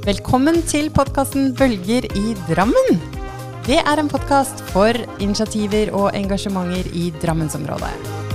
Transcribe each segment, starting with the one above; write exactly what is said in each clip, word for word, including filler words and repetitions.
Velkommen til podcasten Bølger i Drammen. Det er en podcast for initiativer og engasjementer i Drammensområdet.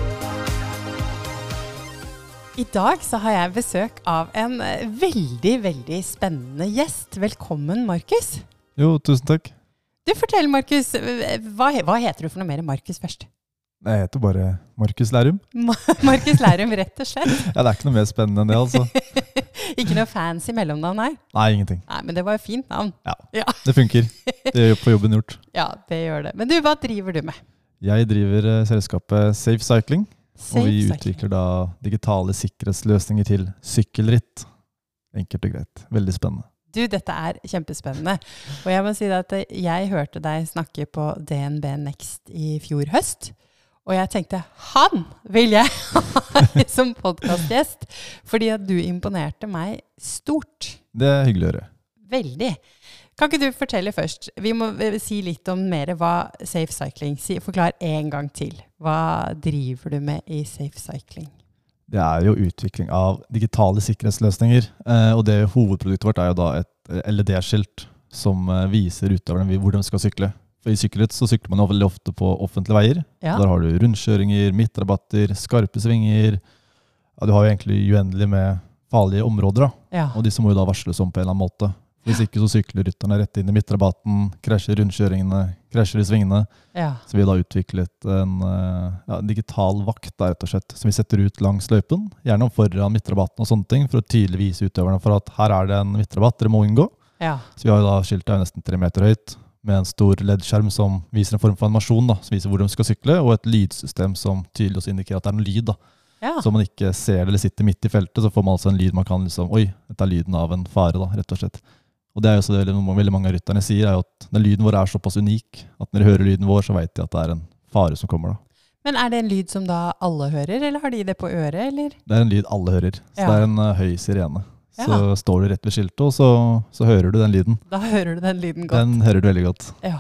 I dag så har jeg besøk av en veldig, veldig spennende gjest. Velkommen, Markus. Jo, tusen takk. Du, fortell, Markus, hva, hva heter du for noe mer, Markus, først? Jeg heter bare Markus Lærum. Markus Lærum, rett og slett. Ja, det er ikke noe mer spennende enn det, altså. Ikke noe fancy mellomnavn her? Nei, ingenting. Nei, men det var et fint navn. Ja, ja. Det funker. Det gjør på jobben gjort. Ja, det gjør det. Men du, hva driver du med? Jeg driver uh, selskapet Safe Cycling, Safe og vi Cycling. utvikler da digitale sikkerhetsløsninger til sykkelritt. Enkelt og greit. Veldig spennende. Du, dette er kjempespennende. Og jeg må si at jeg hørte deg snakke på D N B Next i fjor høst. Og jeg tenkte, han vil jeg ha som podcastgjest, fordi at du imponerte meg stort. Det er hyggelig å høre. Veldig. Kan ikke du fortelle først? Vi må si litt om mer hva Safe Cycling, si, forklar en gang til. Hva driver du med i Safe Cycling? Det er jo utvikling av digitale sikkerhetsløsninger, eh, og det hovedproduktet vårt er jo da et L E D-skilt som eh, viser utøverne hvor de skal sykle. For i sykkelritt så sykler man jo veldig ofte på offentlige veier. Ja. Der har du rundkjøringer, midtrabatter, skarpe svinger. Ja, du har jo egentlig uendelig med farlige områder da. Ja. Og disse må jo da varsles om på en eller annen måte. Hvis ikke så sykler rytterne rett inn i midtrabatten, krasjer rundkjøringene, krasjer i svingene. Ja. Så vi har da utviklet en ja, digital vakt da, rett og slett, som vi setter ut langs løypen, gjerne foran midtrabatten og sånne ting, for å tydelig vise utøverne for at her er det en midtrabatt, dere må unngå. Ja. Så vi har jo da skiltet er jo nesten tre meter høyt, med en stor L E D-skjerm som viser en form for animasjon, da, som viser hvor de skal sykle, og et lydsystem som tydelig også indikerer at det er noen lyd. Da. Ja. Så om man ikke ser det eller sitter midt i feltet, så får man altså en lyd man kan liksom, oi, dette er lyden av en fare, da, rett og slett. Og det er jo så det veldig, veldig mange av rytterne sier, er jo at den lyden vår er såpass unik, at når de hører lyden vår, så vet de at det er en fare som kommer. Da. Men er det en lyd som da alle hører, eller har de det på øret, eller? Det er en lyd alle hører, så Ja. det er en uh, høy sirene. Så Ja. står du rett ved skiltet, og så, så hører du den lyden. Da hører du den lyden godt. Den hører du veldig godt. Ja.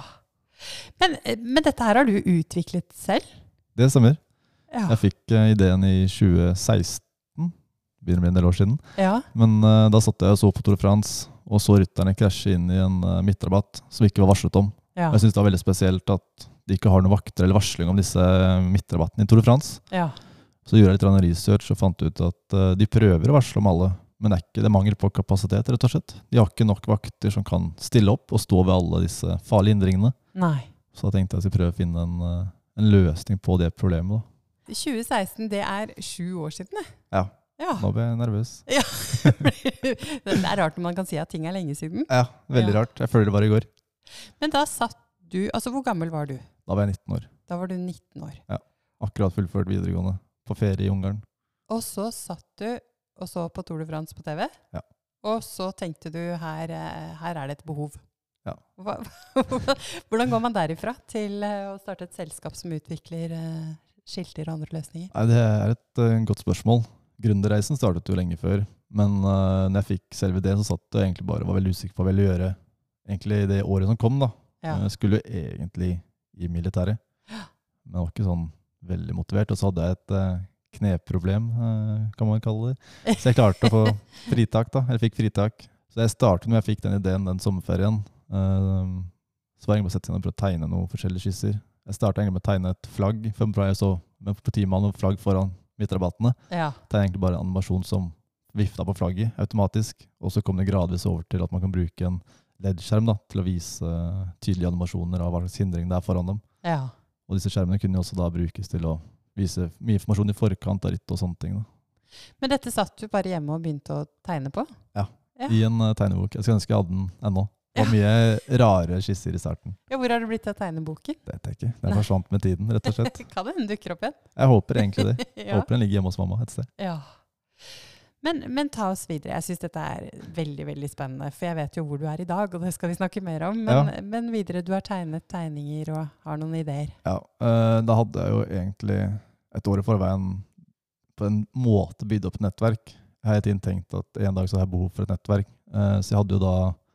Men, men dette her har du utviklet selv? Det stemmer. Ja. Jeg fikk uh, ideen i tjue seksten, begynner med en del år siden. Ja. Men uh, da satt jeg og så på Tour de France, og så rytterne krasje inn i en uh, midtrabatt som ikke var varslet om. Ja. Og jeg synes det var veldig spesielt at de ikke har noen vakter eller varsling om disse midtrabattene i Tour de France. Ja. Så gjorde jeg litt rann research og fant ut at uh, de prøver å varsle om alle, men det er ikke det mangel på kapasitet, rett og slett. De har ikke nok vakter som kan stille opp og stå ved alle disse farlige hindringene. Nei. Så da tenkte jeg at jeg skulle prøve å finne en, uh, en løsning på det problemet. Da. tjue seksten, det er sju år siden, det. Ja, Ja. nå ble jeg nervøs. Ja. Det er rart når man kan si at ting er lenge siden. Ja, veldig Ja. rart. Jeg føler det var i går. Men da satt du, altså hvor gammel var du? Da var jeg nitten år. Da var du nitten år. Akkurat fullført videregående på ferie i Ungarn. Og så satt du og så på Tour de France på T V. Ja. Og så tenkte du, her, eh, her er det et behov. Ja. Hva, hvordan går man derifra til eh, å starte et selskap som utvikler eh, skilter og andre løsninger? Nei, det er et uh, godt spørsmål. Gründerreisen startet jo lenge før, men uh, når jeg fikk selve ideen, så satt jeg egentlig bare og var veldig usikker på hva jeg ville gjøre egentlig det året som kom. da. Ja. Jeg skulle jo egentlig i militæret, men jeg var ikke sånn veldig motivert, og så hadde jeg et uh, kneproblem, uh, kan man kalle det. Så jeg klarte å få fritak da, eller fikk fritak. Så jeg startet når jeg fikk den ideen den sommerferien. Uh, så var jeg egentlig bare sett seg ned og prøvd å tegne noen forskjellige skisser. Jeg startet egentlig med å tegne et flagg, for jeg så med på timen noen flagg foran midtrabattene. Ja. Det er egentlig bare en animasjon som vifta på flagget automatisk, og så kom det gradvis over til at man kan bruke en L E D-skjerm da, til å vise uh, tydelige animasjoner av hva slags hindring det er foran dem. Ja. Og disse skjermene kunne jo også da brukes til å vise mye informasjon i forkant av ritt og sånne ting. Da. Men dette satt du bare hjemme og begynte å tegne på? Ja. I en uh, tegnebok. Jeg skulle ønske jeg hadde den ennå. Det var mye rare skisser i starten. Ja, hvor har det blitt av tegneboken? Det vet jeg ikke. Den forsvant med tiden, rett og slett. Kan det den dukker opp igjen? Jeg håper egentlig det. Jeg Ja. håper den ligger hjemme hos mamma et sted. Ja. Men, men ta oss videre. Jeg synes dette er veldig, veldig spennende, for jeg vet jo hvor du er i dag, og det skal vi snakke mer om. Men, Ja. men videre, du har tegnet tegninger og har noen ideer. Ja, uh, da hadde jeg jo egentlig et år i forveien på en måte bygd opp et nettverk. Jeg har helt inntenkt at en dag så har jeg behov for et nettverk. Uh, så jeg hadde jo da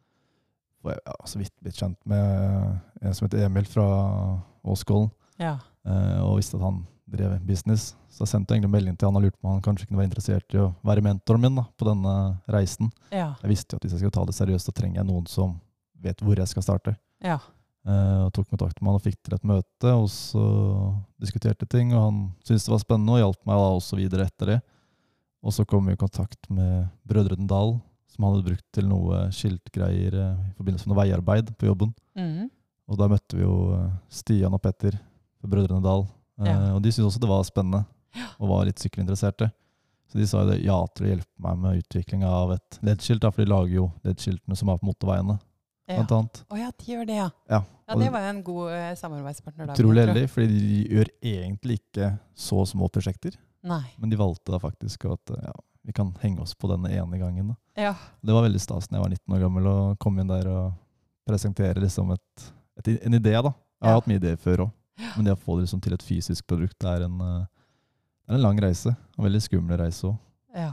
ja, så vidt blitt kjent med en som heter Emil fra Åskollen, Ja. uh, og visste at han drev business. Så jeg sendte egentlig en melding til han og lurte på om han kanskje kunne være interessert i å være mentoren min da, på denne reisen. Ja. Jeg visste jo at hvis jeg skulle ta det seriøst, så trenger jeg noen som vet hvor jeg skal starte. Ja. Uh, og tok kontakt med han og fikk til et møte, og så diskuterte ting, og han syntes det var spennende og hjalp meg da også videre etter det. Og så kom vi i kontakt med Brødrene Dal, som han hadde brukt til noe skiltgreier uh, i forbindelse med noe veiarbeid på jobben. Mm. Og da møtte vi jo uh, Stian og Petter fra Brødrene Dal, uh, Ja. og de syntes også det var spennende, og var litt sykkelinteresserte. Så de sa jo det, ja til å hjelpe meg med utvikling av et ledskilt, da, for de lager jo ledskiltene som er på motorveiene, Ja. blant annet. Å ja, de gjør det, ja. Ja, Ja, og det var jo en god eh, samarbeidspartner da. utrolig vil jeg tro. heldig, fordi de gjør egentlig ikke så små prosjekter, Nei. men de valgte da faktisk at ja, vi kan henge oss på denne ene gangen. Da. Ja. Det var veldig stas når jeg var nitten år gammel og kom inn der og presentere liksom et, et, en idé. Da. Jeg har Ja. hatt mye ideer før også, men det å få det liksom til et fysisk produkt det er en, eh, det er en lang reise, en veldig skummel reise også. Ja.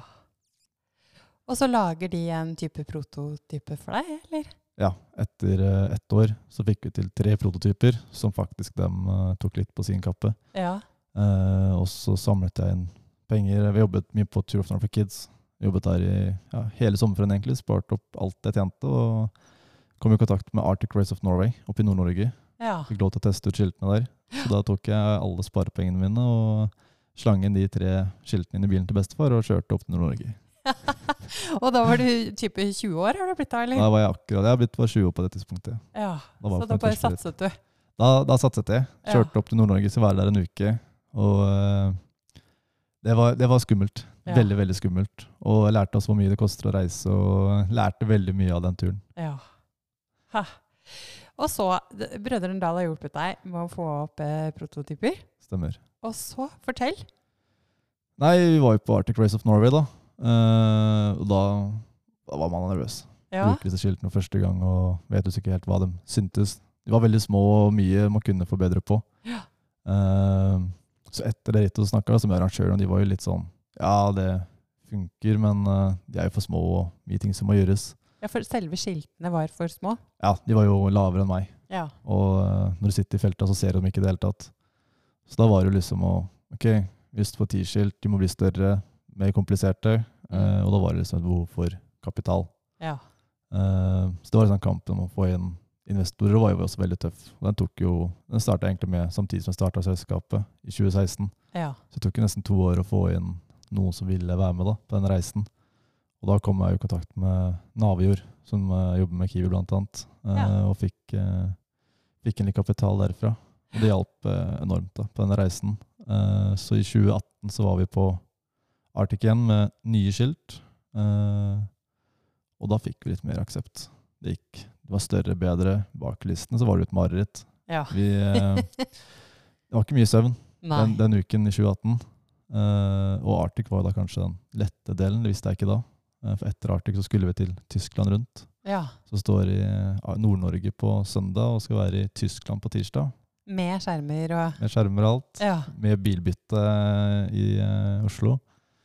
Og så lager de en type prototype for deg, eller? Ja, etter eh, ett år så fikk vi til tre prototyper som faktisk dem eh, tok litt på sin kappe. Ja. Eh, og så samlet jeg inn penger. Vi jobbet mye på Tour of Norway for Kids. Vi jobbet der i ja, hele sommerferien egentlig, sparte opp alt jeg tjente, og kom i kontakt med Arctic Race of Norway oppe i Nord-Norge. Ja. Fikk lov til å teste ut skiltene der. Så da tok jeg alle sparepengene mine og slang inn de tre skiltene inn i bilen til bestefar og kjørte opp til Nord-Norge. Og da var du type tjue år, har du blitt da, eller? Da var jeg akkurat, jeg har blitt var tjue år på det tidspunktet. Ja, Da var så jeg da på bare en tørste satset du. Da, da satset jeg. Ja. Kjørte opp til Nord-Norge, så var jeg der en uke. Og eh, det, var, det var skummelt. Ja. Veldig, veldig skummelt. Og jeg lærte også hvor mye det koster å reise, og lærte veldig mye av den turen. Ja. Ha. Og så, d- Brødrene Dal har hjulpet deg med å få opp eh, prototyper. Stemmer. Og så, fortell. Nei, vi var jo på Arctic Race of Norway da. Eh, og da, da var man nervøs. Ja. Bruker disse skiltene første gang, og vet jo ikke helt hva de syntes. De var veldig små, og mye man kunne forbedre på. Ja. Eh, så etter det rittet så snakket jeg med arrangøren, og de var jo litt sånn, ja, det funker, men eh, de er jo for små, og mye ting som må gjøres. Ja, for selve skiltene var for små. Ja, de var jo lavere enn meg. Ja. Og eh, når du sitter i feltet, så ser du dem ikke i det hele tatt. Så da var det jo liksom å, ok, just for ti-skilt, de må bli større, mer kompliserte, eh, og da var det liksom et behov for kapital. Ja. Eh, så det var liksom kampen om å få inn investorer, og var jo også veldig tøff. Og den tok jo, den startet egentlig med, samtidig som jeg startet selskapet i tjue seksten. Ja. Så det tok jo nesten to år å få inn noen som ville være med da, på den reisen. Og da kom jeg i kontakt med Navjord, som eh, jobber med Kiwi blant annet, eh, Ja. og fikk, eh, fikk en litt kapital derfra. Og det hjalp eh, enormt da, på denne reisen. Eh, så i tjue atten så var vi på Arctic igjen med nye skilt, eh, og da fikk vi litt mer aksept. Det gikk, det var større, bedre. Bak listene så var det jo et mareritt. Ja. Vi, eh, det var ikke mye søvn Nei. den, den uken i tjue atten. Eh, og Arctic var jo da kanskje den lette delen, det visste jeg ikke da. Eh, for etter Arctic så skulle vi til Tyskland rundt. Ja. Så står i eh, Nord-Norge på søndag og skal være i Tyskland på tirsdag. Med skjermer og... Med skjermer og alt. Ja. Med bilbytte i eh, Oslo.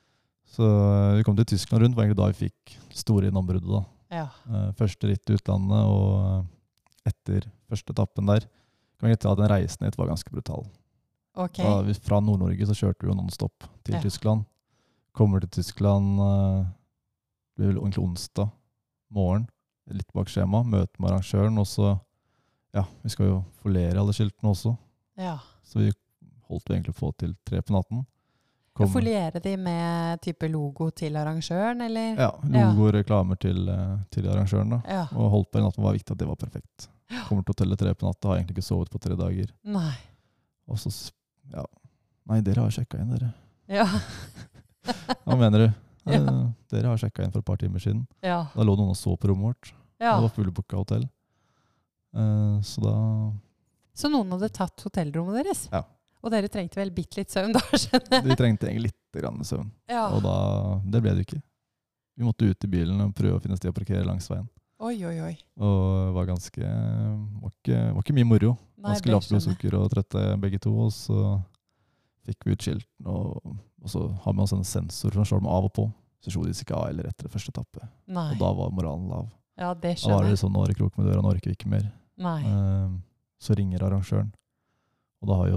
Så eh, vi kom til Tyskland rundt, var egentlig da vi fikk store innanbruddet da. Ja. Eh, første ritt i utlandet, og eh, etter første etappen der, kan jeg til at den reisen hit var ganske brutal. Ok. Da, vi, fra Nord-Norge så kjørte vi jo non-stop til Ja. Tyskland. Kommer til Tyskland, eh, det blir vel egentlig onsdag morgen, litt bak skjema, møte med arrangøren, og så, ja, vi skal jo folere alle skiltene også. Ja. Så vi holdt vi egentlig få til tre på natten. Kom- Foliere de med type logo til arrangøren, eller? Ja, logo og reklamer til, eh, til arrangøren da. Ja. Og holdt på en natt, men var viktig at det var perfekt. Kommer til hotellet tre på natta, har egentlig ikke sovet på tre dager. Nei. Og så, s- ja, nei, dere har sjekket inn, dere. Ja. Hva mener du? Ja. Eh, Dere har sjekket inn for et par timer siden. Ja. Da lå noen og så på rommet vårt. Ja. Det var fullbooket hotell. Eh, så da, Så noen hadde tatt hotellrommet deres? Ja. Og dere trengte vel bitte litt søvn da, skjønner jeg? vi trengte egentlig litt grann søvn. Ja. Og da, det ble det ikke. Vi måtte ut i bilen og prøve å finne sted å parkere langs veien. Oi, oi, oi. Og det var ganske, var ikke, var ikke mye moro. Nei, Ganske det lavt skjønner jeg. blodsukker og trette begge to, og så fikk vi ut skilten, og, og så har vi også en sensor som slår dem av og på. Så slo de seg ikke av eller etter første etappe. Nei. Og da var moralen lav. Ja, det Da var skjønner det jeg. sånn, nå er det krok med døra, nå orker vi ikke mer. Nei. Eh, så ringer arrangøren, og da har jo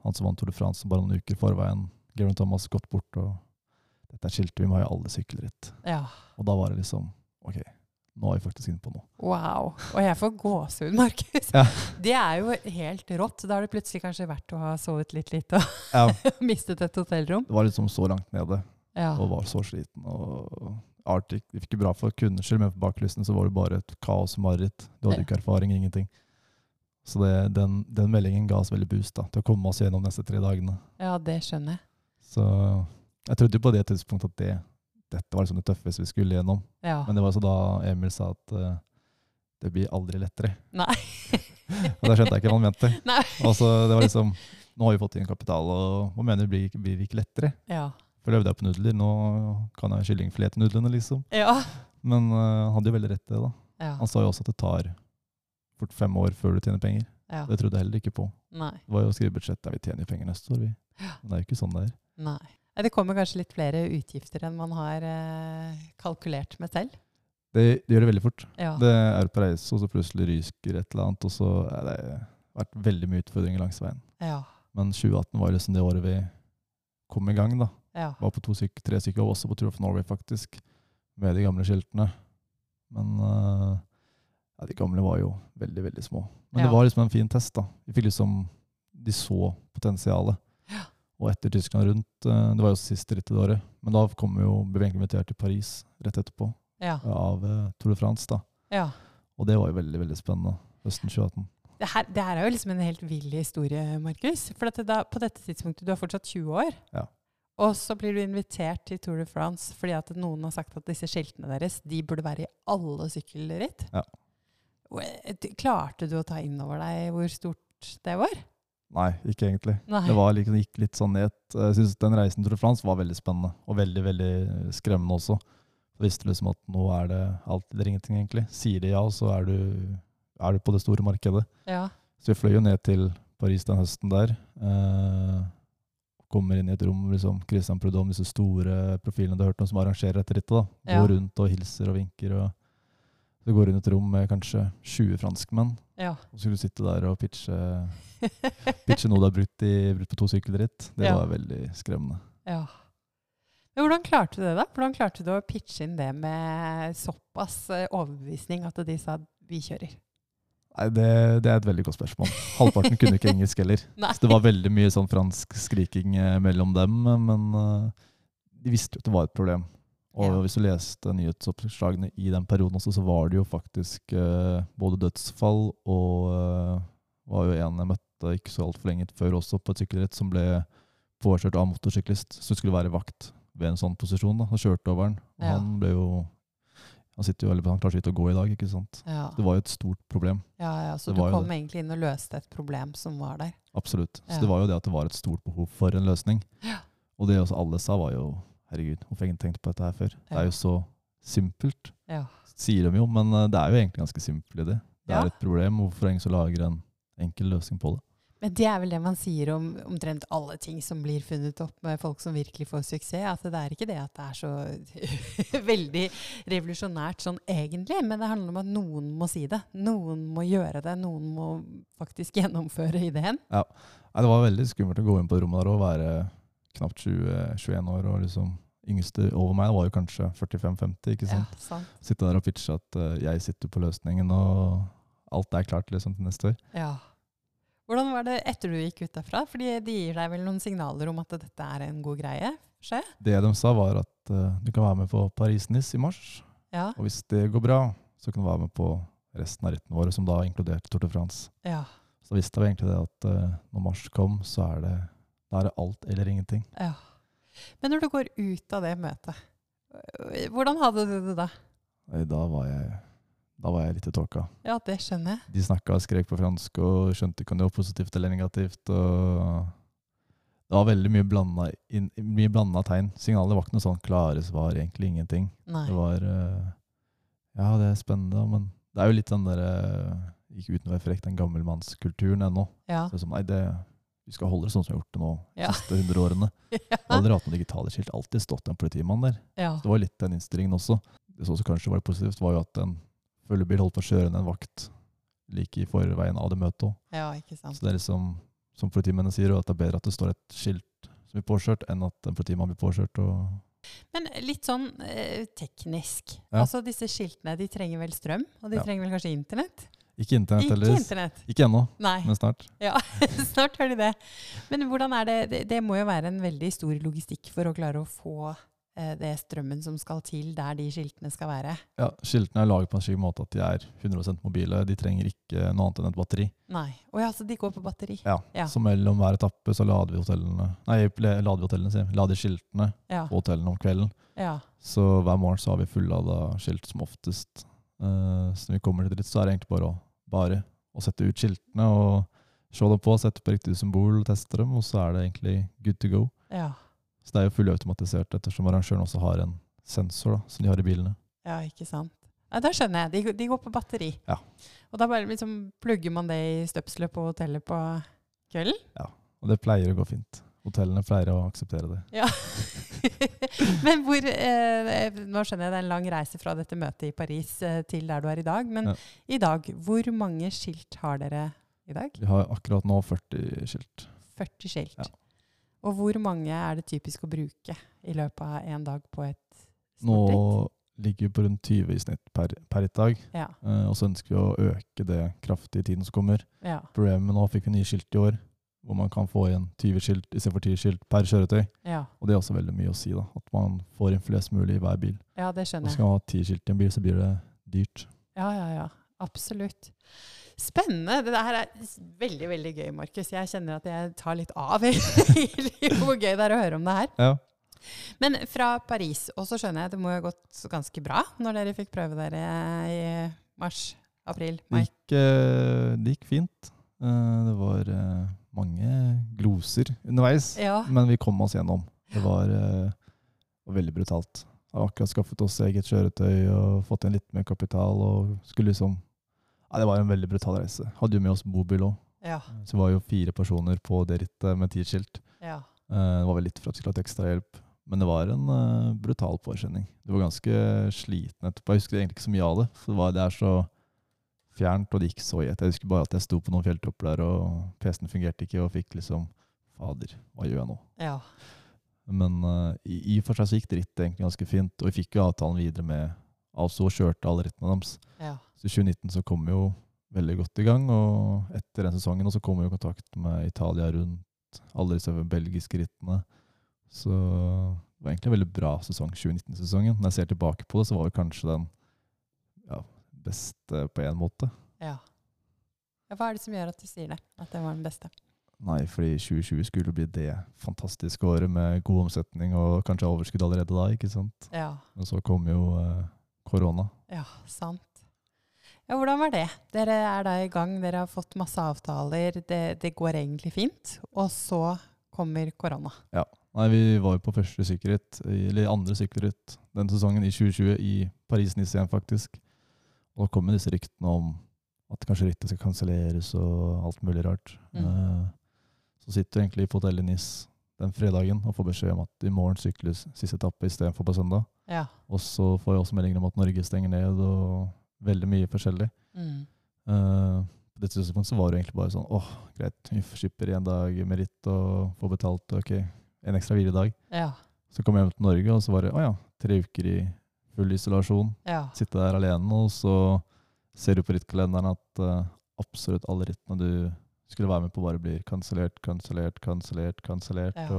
han som vant Tour de France bare noen uker forveien, Geraint Thomas, gått bort, og dette er skilt, vi må ha alle sykkelritt. Ja. Og da var det liksom, ok, nå er vi faktisk inne på noe. Wow. Og jeg får gåsehud, Markus. Ja. Det er jo helt rått. Da har det plutselig kanskje vært å ha sovet litt litt og Ja, mistet et hotellrom. det var liksom så langt nede, Ja. og var så sliten, og Arctic, det fikk jo bra for kunder selv, men på baklisten så var det bare et kaos og mareritt. Du hadde Ja. ikke erfaring, ingenting. Så det, den, den meldingen ga oss veldig boost da, til å komme oss gjennom neste tre dagene. Ja, det skjønner jeg. Så jeg trodde jo på det tidspunktet at det, dette var liksom det tøffeste vi skulle gjennom. Ja. Men det var så da Emil sa at uh, det blir aldri lettere. Nei. Og da skjønte jeg ikke hva han mente. Nei. Og så det var liksom, nå har vi fått inn kapital, og hva mener du, blir, blir det ikke lettere? Ja. For øvde jeg på nudler, nå kan jeg kyllingfilet til nudlene liksom. Ja. Men uh, han hadde jo veldig rett i det da. Ja. Han sa jo også at det tar fort fem år før du tjener penger. Ja. Det trodde jeg heller ikke på. Nei. Det var jo å skrive budsjett der vi tjener penger neste år. Vi. Men det er jo ikke sånn det er. Nei. Det kommer kanskje litt flere utgifter enn man har eh, kalkulert med selv. Det, det gjør det veldig fort. Ja. Det er på reise, og så plutselig rysker et eller annet, og så er det vært veldig mye utfordringer langs veien. Ja. Men tjue atten var liksom det året vi kom i gang da. Ja. Var på to syk, tre stykker, og også på Tour of Norway faktisk, med de gamle skiltene. Men uh, ja, de gamle var jo veldig, veldig små. Men Ja. det var liksom en fin test da. Vi fikk liksom, de så potensialet. Ja. Og etter Tyskland rundt, uh, det var jo siste rittet det året, men da kom vi jo, ble vi egentlig invitert til Paris rett etterpå, Ja. av uh, Tour de France da. Ja. Og det var jo veldig, veldig spennende, høsten tjue atten. Det her, det her er jo liksom en helt vill historie, Markus. For at det da, på dette tidspunktet, du er fortsatt tjue år. Ja. Og så blir du invitert til Tour de France fordi at noen har sagt at disse skiltene deres, de burde være i alle sykkelritt. Ja. Klarte du å ta inn over deg hvor stort det var? Nei, ikke egentlig. Nei. Det var liksom, gikk litt sånn ned. Jeg synes den reisen til Tour de France var veldig spennende, og veldig, veldig skremmende også. Jeg visste liksom at nå er det alt eller ingenting egentlig. Sier det ja, så er du, er du på det store markedet. Ja. Så vi fløy jo ned til Paris den høsten der. Eh, kommer inn i et rom, liksom Christian Prudhomme, disse store profilene du har hørt om som arrangerer etter rittet da. Ja. Går rundt og hilser og vinker, og så går inn i et rom med kanskje tjue franskmenn. Ja. Og så skulle du sitte der og pitche, pitche noe du har brutt, i, brutt på to sykkelritt. Det Ja. var veldig skremmende. Ja. Men hvordan klarte du det da? Hvordan klarte du å pitche inn det med såpass eh, overbevisning at de sa vi kjører? Nei, det, det er et veldig godt spørsmål. Halvparten kunne ikke engelsk heller. Nei. Så det var veldig mye sånn fransk skriking eh, mellom dem, men eh, de visste jo at det var et problem. Og Ja. hvis du leste nyhetsoppslagene i den perioden også, så var det jo faktisk eh, både dødsfall og eh, var jo en jeg møtte ikke så alt for lenge før også på et sykkelritt som ble påkjørt av motorsyklist, så skulle være vakt ved en sånn posisjon da, og kjørte over den. Og Ja. han ble jo, han sitter jo veldig på, han klarer så vidt å gå i dag, ikke sant? Ja. Det var jo et stort problem, Ja, ja, så Det du var jo kom det. egentlig inn og løste et problem som var der. absolutt. Så Ja. det var jo det at det var et stort behov for en løsning. Ja. Og det også alle sa var jo, herregud, hvorfor har jeg ikke tenkt på dette her før? Det Ja. er jo så simpelt, Ja. sier de jo, men eh, det er jo egentlig ganske simpelt i det. Det Ja. er et problem, hvorfor er det ingen som lager en enkel løsning på det? Men det er vel det man sier om omtrent alle ting som blir funnet opp med folk som virkelig får suksess. At det er ikke det at det er så veldig revolusjonært sånn egentlig, men det handler om at noen må si det. Noen må gjøre det. Noen må faktisk gjennomføre ideen. Nei, det var veldig skummelt å gå inn på det rommet der og være knapt tjue tjueen år, og liksom yngste over meg var jo kanskje førtifem femti, ikke sant? Ja, sant. Sitte der og pitche at eh, jeg sitter på løsningen, og alt er klart liksom til neste år. Ja. Hvordan var det etter du gikk ut derfra? Fordi de gir deg vel noen signaler om at dette er en god greie? Skje? Det de sa var at eh, du kan være med på Paris-Nice i mars, Ja. og hvis det går bra, så kan du være med på resten av rittene våre, som da inkluderte Tour de France. Ja. Så visste jeg egentlig det at eh, når mars kom, så er det, da er det alt eller ingenting. Ja. Men når du går ut av det møtet, øh, hvordan hadde du det da? Nei, Da var jeg, da var jeg litt i tåka. Ja, det skjønner jeg. De snakket og skrek på fransk og skjønte ikke om det var positivt eller negativt. Og det var veldig mye blandet, inn, mye blandet tegn. Signalet var ikke noe sånn klare svar, egentlig ingenting. Nei. Det var, eh, ja, det er spennende, men det er jo litt den der, eh, ikke uten å være frekk, den gammelmannskulturen ennå. Ja. Det er som, nei, det, vi skal holde det sånn som vi har gjort det nå, de Ja. siste hundre årene. Jeg har aldri hatt noen digitale skilt, alltid stått en politimann der. Ja. Det var litt den innstillingen også. Det som også kanskje var positivt, var jo at en følgebil holdt på å kjøre en vakt like i forveien av det møtet også. Ja, ikke sant. Så det er liksom, som politimennene sier, og at det er bedre at det står et skilt som blir påkjørt, enn at en politimann blir påkjørt. Og Men litt sånn eh, teknisk. Ja. Altså disse skiltene, de trenger vel strøm, og de Ja. trenger vel kanskje internett? ikke internett Ikke heller. internett. Ikke ennå, Nei. men snart. Ja, snart hører de det. Men hvordan er det, det, det må jo være en veldig stor logistikk for å klare å få eh, det strømmen som skal til der de skiltene skal være. Ja, skiltene er laget på en slik måte at de er hundre prosent mobile. De trenger ikke noe annet enn et batteri. Nei. Å ja, så de går på batteri. Ja, Ja. Så mellom hver etappe så lader vi hotellene, nei, lader vi hotellene, sier jeg. Lader skiltene Ja. på hotellene om kvelden. Ja. Så hver morgen så har vi fullada skilt som oftest. Uh, så når vi kommer til dritt, så er det egentlig bare å, bare å sette ut skiltene og se dem på, sette på riktig symbol, teste dem, og så er det egentlig good to go. Ja. Så det er jo fullautomatisert, ettersom arrangøren også har en sensor da, som de har i bilene. Ja, ikke sant. Ja, da skjønner jeg. De, de går på batteri. Ja. Og da bare liksom plugger man det i støpselet på hotellet på kvelden? Og det pleier å gå fint. Hotellene pleier å akseptere det. Ja. Men hvor, eh, nå skjønner jeg det er en lang reise fra dette møtet i Paris eh, til der du er i dag, men Ja. i dag, hvor mange skilt har dere i dag? Vi har akkurat nå førti skilt. førti skilt. Ja. Og hvor mange er det typisk å bruke i løpet av en dag på et Nå stort ligger vi på rundt tyve i snitt per, per et dag, Ja, eh, og så ønsker vi å øke det kraftig i tiden som kommer. ja, Problemet nå fikk vi nye skilt i år, hvor man kan få igjen tyve skilt i stedet for ti skilt per kjøretøy. ja. Og det er også veldig mye å si, da, at man får inn flest mulig i hver bil. Ja, det Og skjønner jeg. skal man ha ti skilt i en bil, så blir det dyrt. Ja, ja, ja. Absolutt. Spennende. Det her er s- veldig, veldig gøy, Markus. Jeg kjenner at jeg tar litt av i hvor gøy det er å høre om det her. Ja, Men fra Paris, og så skjønner jeg at det må ha gått ganske bra når dere fikk prøve dere i mars, april, det mai. gikk, eh, det gikk fint. Eh, Det var eh, mange gloser underveis, Ja, men vi kom oss gjennom. Det var, eh, var veldig brutalt. Jeg har akkurat skaffet oss eget kjøretøy og fått inn litt mer kapital, og skulle liksom... Ja, det var en veldig brutal reise. Hadde jo med oss bobil også. ja, Så det var jo fire personer på det rittet med ti skilt. ja. Eh, Det var vel litt for at vi skulle ha ekstra hjelp. Men det var en eh, brutal påkjenning. Det var ganske sliten etterpå. Jeg husker egentlig ikke så mye av det. For det, var, det er så fjernt, og det gikk så i ett. Jeg husker bare at jeg sto på noen fjelltopper der, og P C-en fungerte ikke, og fikk liksom, fader, hva gjør jeg nå? ja. Men eh, i, i og for seg så gikk rittet egentlig ganske fint, og vi fikk jo avtalen videre med, altså kjørte alle rittene deres. ja. Så i tjue nitten så kom vi jo veldig godt i gang, og etter den sesongen og så kom vi i kontakt med Italia rundt alle disse belgiske rittene. Så det var egentlig en veldig bra sesong, tjue nitten-sesongen. Når jeg ser tilbake på det, så var det kanskje den ja, beste på en måte. ja. Ja, hva er det som gjør at du sier det? At det var den beste? Nei, fordi tjue tjue skulle bli det fantastiske året med god omsetning og kanskje overskudd allerede da, ikke sant? Ja, Men så kom jo eh, korona. ja, sant. Ja, hvordan var det? Dere er da i gang, dere har fått masse avtaler, det, det går egentlig fint, og så kommer korona. Nei, vi var jo på første sykkelritt, i- eller andre sykkelritt den sesongen i tjue tjue i Paris-Nice igjen faktisk. Og da kom jo disse ryktene om at kanskje rittet skal kanselleres og alt mulig rart. Mm. Eh, så sitter vi egentlig på hotellet i Nice den fredagen og får beskjed om at i morgen sykles siste etappe i stedet for på søndag. Ja. Og så får jeg også meldinger om at Norge stenger ned og veldig mye forskjellig. Mm. Eh, på dette tidspunktet så var det egentlig bare sånn, åh, greit, vi skipper en dag med ritt og får betalt, ok, en ekstra hviledag. Ja. Så kom jeg hjem til Norge, og så var det, åja, tre uker i full isolasjon. Ja. Sitte der alene, og så ser du på rittkalenderen at eh, absolutt alle rittene du skulle være med på bare blir kansellert, kansellert, kansellert, kansellert. Ja.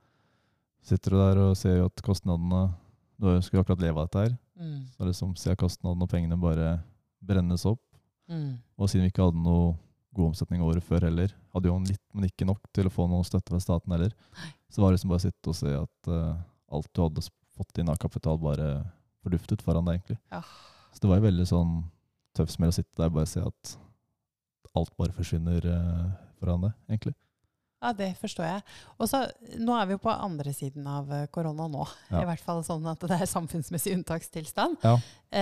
Og sitter du der og ser jo at kostnadene, du skulle akkurat leve av dette her, Mm. så liksom ser kostnadene og pengene bare brennes opp. Mm. Og siden vi ikke hadde noe god omsetning året før heller, hadde jo litt, men ikke nok til å få noe støtte fra staten heller. Så var det liksom bare å sitte og se at eh, alt du hadde fått inn av kapital bare forduftet foran deg egentlig. Ja. Så det var jo veldig sånn tøff smell å sitte der og bare se at alt bare forsvinner eh, foran deg, egentlig. Ja, det forstår jeg. Og så, nå er vi jo på andre siden av eh, korona nå. Ja. I hvert fall sånn at det er samfunnsmessig unntakstilstand. Ja.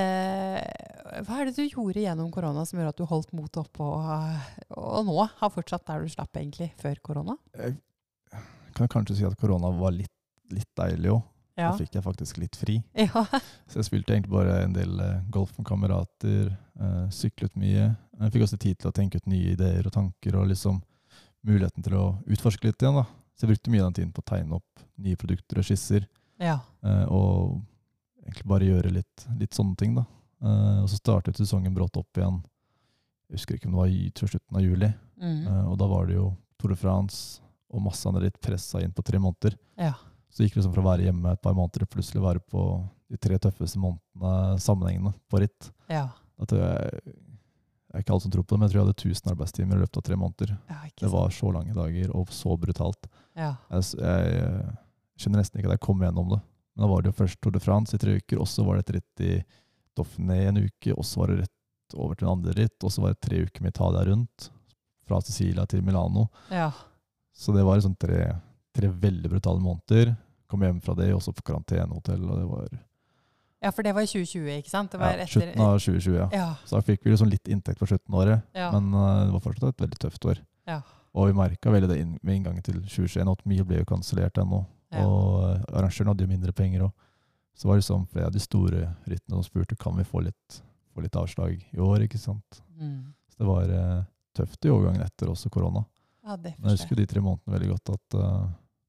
Eh, hva er det du gjorde gjennom korona som gjør at du holdt motet oppe og, og nå har fortsatt der du slapp egentlig før korona? Jeg kan kanskje si at korona var litt, litt deilig også. Ja. Da fikk jeg faktisk litt fri. Ja. Så jeg spilte egentlig bare en del eh, golf med kamerater, eh, syklet mye. Jeg fikk også tid til å tenke ut nye ideer og tanker og liksom muligheten til å utforske litt igjen da. Så jeg brukte mye av den tiden på å tegne opp nye produkter og skisser, Ja. eh, og egentlig bare gjøre litt, litt sånne ting da. Eh, og så startet sesongen brått opp igjen, jeg husker ikke om det var i til slutten av juli, Mm. eh, og da var det jo Tour de France, og masse andre litt presset inn på tre måneder. Ja. Så gikk det liksom fra å være hjemme et par måneder, plutselig være på de tre tøffeste månedene sammenhengende på ritt. Ja. Da tror jeg, det er ikke alle som tror på det, men jeg tror jeg hadde tusen arbeidstimer i løpet av tre måneder. Ja, ikke Det sant. var så lange dager, og så brutalt. Ja. Jeg, s- jeg, eh, skjønner nesten ikke at jeg kom gjennom det. Men da var det jo først Tour de France i tre uker, og så var det et ritt i Dauphiné i en uke, og så var det rett over til en andre ritt, og så var det tre uker med Italia rundt, fra Sicilia til Milano. Ja. Så det var liksom tre, tre veldig brutale måneder. Kom hjem fra det, også på karantenehotell, og det var Ja, for det var i tjue tjue, ikke sant? Det var ja, etter... slutten av tjue tjue. Ja. Ja. Så da fikk vi liksom litt inntekt på slutten av året, Ja. men uh, det var fortsatt et veldig tøft år. Ja. Og vi merket veldig det inn, med inngangen til tjue tjueen, at mye ble jo kansellert ennå, Ja. og uh, arrangøren hadde jo mindre penger også. Så var det liksom flere av de store rittene som spurte, kan vi få litt, få litt avslag i år, ikke sant? Mm. Så det var uh, tøft i overgangen etter også korona. Ja, det Men jeg forstår husker de tre månedene veldig godt at uh,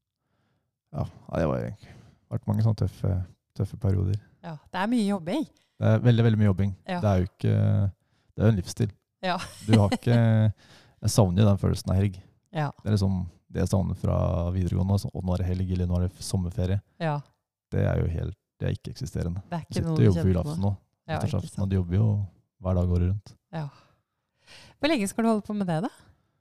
ja, det var egentlig vært mange sånne tøffe, tøffe perioder. Ja, det er mye jobbing. Det er veldig, veldig mye jobbing. Ja. Det er jo ikke, det er jo en livsstil. Ja. Du har ikke, jeg savner jo den følelsen av helg. Ja. Det er liksom det jeg savner fra videregående, altså, og nå er det helg, eller nå er det sommerferie. Ja. Det er jo helt, det er ikke eksisterende. Det er Du ikke noe sitter og du jobber på kjenner på. julaften nå. Ja, ikke nyttårsaften, sant. og du jobber jo hver dag året rundt. Ja. Hvor lenge skal du holde på med det da?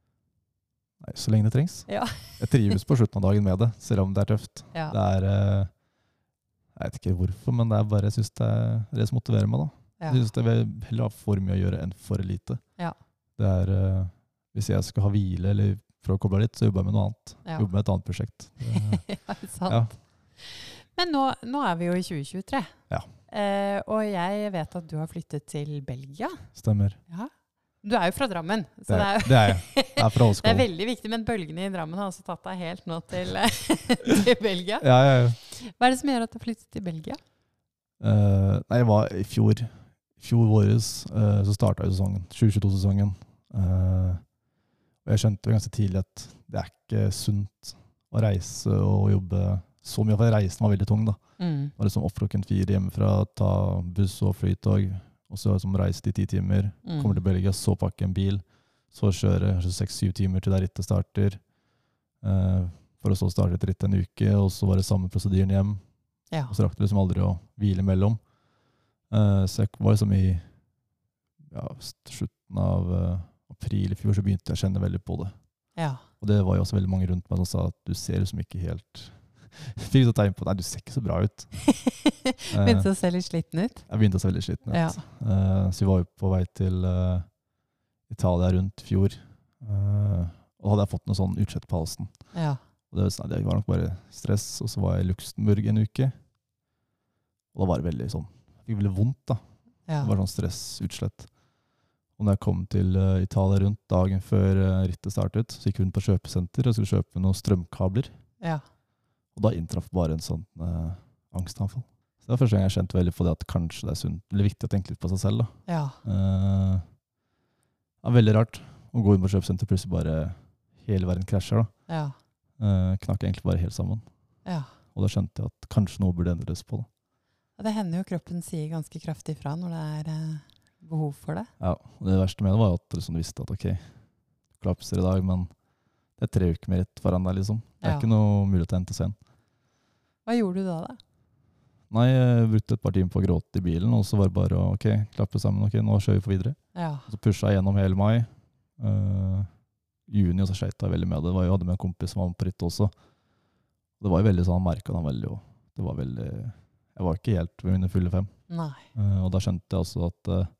Nei, så lenge det trengs. Ja. Jeg trives på slutten av dagen med det, selv om det er tøft. Ja. Det er, eh, jeg vet ikke hvorfor, men det er bare, jeg synes det er det som motiverer meg da. Ja. Jeg synes det vil heller ha for mye å gjøre enn for lite. Ja. Det er, eh, hvis jeg skal ha hvile eller for å koble litt, så jobber jeg med noe annet. Ja. Jobber med et annet prosjekt. Det, Ja, sant. ja, Men nå, nå er vi jo i tjue tjuetre. Ja. Eh, og jeg vet at du har flyttet til Belgia. stemmer. Ja. Du er jo fra Drammen, så Det, det er, det er jeg. Det er fra det er Åskål. veldig viktig. Men bølgene i Drammen har også tatt deg helt nå til, til Belgia. Ja, ja, ja. Hva er det som gjør at du har flyttet til Belgia? Eh, nei, jeg var i fjor, i fjor våres, eh, så startet jeg sesongen, tjue tjueto-sesongen. Eh, og jeg skjønte jo ganske tidlig at det er ikke sunt å reise og jobbe så mye, for reisen var veldig tung da. Mm. Det var liksom opp klokken fire hjemmefra, ta buss og flytog, og så liksom reise i ti timer, Mm. kommer til Belgia, så pakke en bil, så kjøre kanskje seks-syv timer til der rittet starter, eh, for å så starte et ritt en uke, og så var det samme prosedyren hjem, Ja. og så rakk det liksom aldri å hvile mellom. Eh, så jeg var liksom i ja, slutten av eh, april i fjor, så begynte jeg å kjenne veldig på det. Ja. Og det var jo også veldig mange rundt meg som sa at du ser liksom ikke helt... Fikk så tegn på, nei, du ser ikke så bra ut. Eh, Begynte å se litt sliten ut. Jeg begynte å se veldig sliten ut. Ja. Eh, så vi var jo på vei til eh, Italia rundt i fjor. Eh, og da hadde jeg fått noe sånn utslett på halsen. Ja. Og det, var sånn, det var nok bare stress. Og så var jeg i Luxembourg en uke. Og da var det veldig sånn, jeg fikk veldig vondt da. Ja. Det var sånn stress, utslett. Og når jeg kom til uh, Italia rundt dagen før uh, rittet startet, så gikk vi rundt på kjøpesenter og skulle kjøpe noen strømkabler. Ja. Og da inntraff bare en sånn uh, angstanfall. Så det var første gang jeg kjente veldig på det at kanskje det er sunt, eller viktig å tenke litt på seg selv da. Ja. Uh, det var veldig rart å gå inn på kjøpesenter, plutselig bare hele verden krasjer da. Ja. Uh, knakk egentlig bare helt sammen. Ja. Og da skjønte jeg at kanskje noe burde endres på det. Og det hender jo kroppen sier ganske kraftig fra når det er eh, behov for det. Ja, og det verste med det var at liksom, du visste at ok, du klapser i dag, men det er tre uker med ritt foran deg liksom. Det er Ja. ikke noe mulighet til å hente seg igjen. Hva gjorde du da da? Nei, jeg brukte et par timer på å gråte i bilen, og så var det bare å ok, klappe sammen, ok, nå kjører vi på videre. Ja. Og så pushet jeg gjennom hele mai. Uh, juni, og så skjøt jeg veldig med det. Det var jo, jeg hadde med en kompis som var med på ritt også. Og det var jo veldig sånn, han merket han veldig, og det var veldig, jeg var ikke helt ved mine fulle fem. Nei. Uh, og da skjønte jeg også at uh,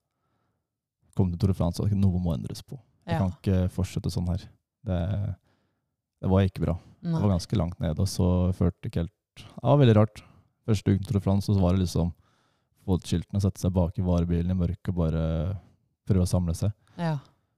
kom til Tour de France, at noe må endres på. Jeg Ja. kan ikke fortsette sånn her. Det, det var ikke bra. Det var Nei. ganske langt ned, og så følte jeg ikke helt... Det var veldig rart. Første uken Tour de France, og så var det liksom få ut skiltene, sette seg bak i varebilen i mørket, og bare prøve å samle seg. Ja.